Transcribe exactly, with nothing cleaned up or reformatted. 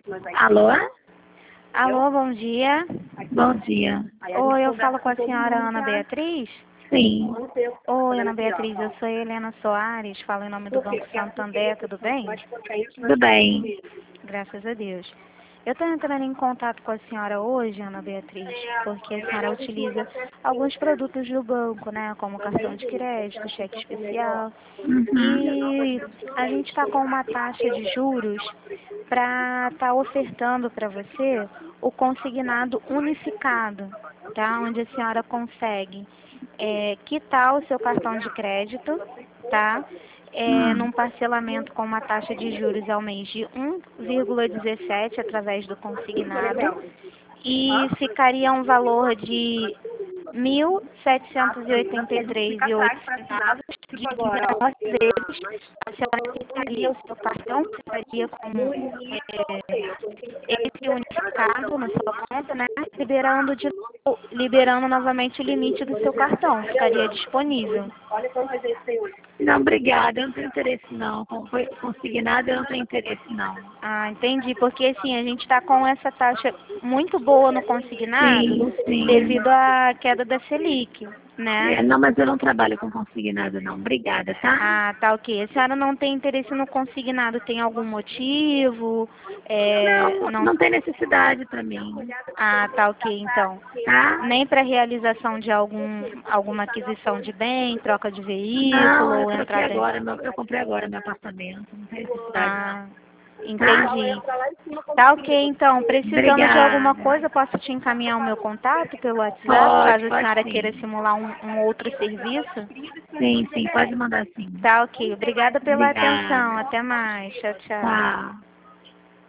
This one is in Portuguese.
Alô? Alô, bom dia. Bom dia. Oi, eu falo com a senhora Ana Beatriz? Sim, Oi, Ana Beatriz, eu sou Helena Soares, falo em nome do Banco Santander, tudo bem? tudo bem. Graças a Deus. Eu estou entrando em contato com a senhora hoje, Ana Beatriz, porque a senhora utiliza alguns produtos do banco, né, como cartão de crédito, cheque especial, Uhum. e a gente está com uma taxa de juros para estar ofertando para você o consignado unificado, tá? Onde a senhora consegue é, quitar o seu cartão de crédito, tá? É, Hum. num parcelamento com uma taxa de juros ao mês de um vírgula dezessete através do consignado e ficaria um valor de mil setecentos e oitenta e três e oito centavos dividido em nove vezes. A senhora quitaria o seu cartão, ficaria com é, esse unificado na sua conta, né? Liberando, de, liberando novamente o limite do seu cartão, ficaria disponível. Não, obrigada. Eu não tenho interesse, não. Como foi consignado, eu não tenho interesse, não. Ah, entendi. Porque assim, a gente está com essa taxa muito boa no consignado Sim, sim. devido à queda da Selic, É, né? não, mas eu não trabalho com consignado, não. Obrigada, tá? Ah, tá ok. A senhora não tem interesse no consignado, tem algum motivo? É, Não, não... não tem necessidade para mim, Ah, tá ok, então. tá? Nem para realização de algum, alguma aquisição de bem, troca de veículo Não, eu ou troquei entrada em... agora, meu, eu comprei agora meu apartamento. Não tem necessidade, não. Ah, Tá? entendi. Tá ok, então. Precisando de alguma Obrigada. coisa, posso te encaminhar o meu contato pelo WhatsApp, Pode, caso a pode senhora queira sim. simular um, um outro serviço? Sim, sim, pode mandar sim. Tá ok. Obrigada pela Obrigada. atenção. Até mais. Tchau, tchau. Tchau.